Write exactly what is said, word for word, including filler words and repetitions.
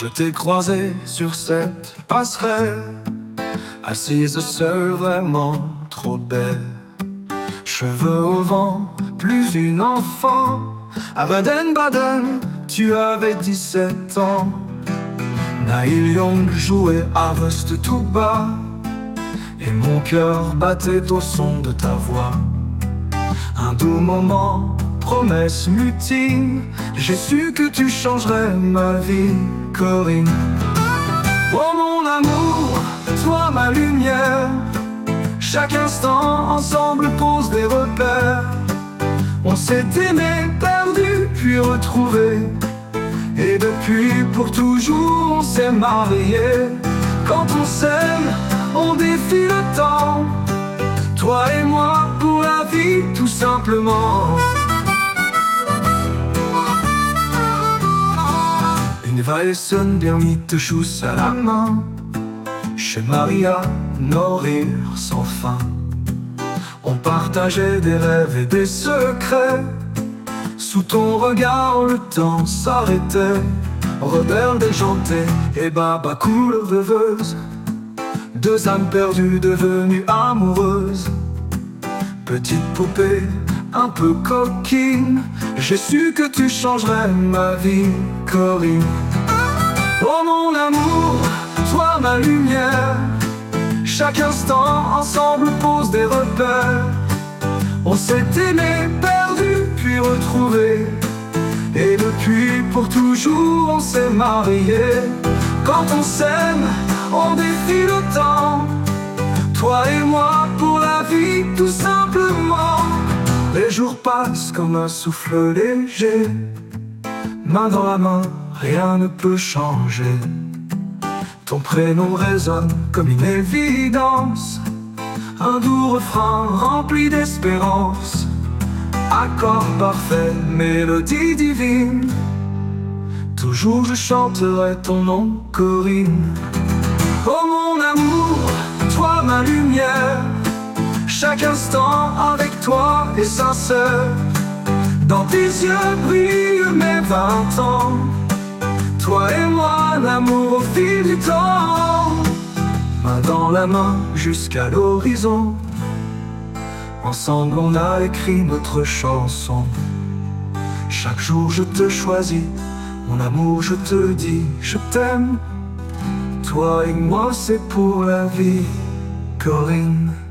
Je t'ai croisé sur cette passerelle, assise seule, vraiment trop belle. Cheveux au vent, plus une enfant. À Baden-Baden, tu avais dix-sept ans. Neil Young jouait à Rust tout bas, et mon cœur battait au son de ta voix. Un doux moment, promesse mutine, j'ai su que tu changerais ma vie, Corinne. Oh mon amour, toi ma lumière, chaque instant ensemble pose des repères. On s'est aimé, perdu, puis retrouvé, et depuis pour toujours on s'est mariés. Quand on s'aime, on défie le temps, toi et moi pour la vie tout simplement. Une Weissen bien mis te chousse à la main, chez Maria, nos rires sans fin. On partageait des rêves et des secrets, sous ton regard le temps s'arrêtait. Rebelle déjantée et baba cool rêveuse, deux âmes perdues devenues amoureuses. Petite poupée un peu coquine, j'ai su que tu changerais ma vie, Corinne. Oh mon amour, toi ma lumière, chaque instant ensemble pose des repères. On s'est aimé, perdu, puis retrouvé, et depuis pour toujours on s'est mariés. Quand on s'aime, on défie le temps, toi et moi pour la vie tout simplement. Les jours passent comme un souffle léger, main dans la main, rien ne peut changer. Ton prénom résonne comme une évidence, un doux refrain rempli d'espérance. Accord parfait, mélodie divine, toujours je chanterai ton nom, Corinne. Oh mon amour, toi ma lumière, chaque instant avec toi est sincère. Dans tes yeux brillent mes vingt ans, toi et moi, l'amour au fil du temps. Main dans la main jusqu'à l'horizon, ensemble on a écrit notre chanson. Chaque jour je te choisis, mon amour je te dis, je t'aime. Toi et moi c'est pour la vie, Corinne.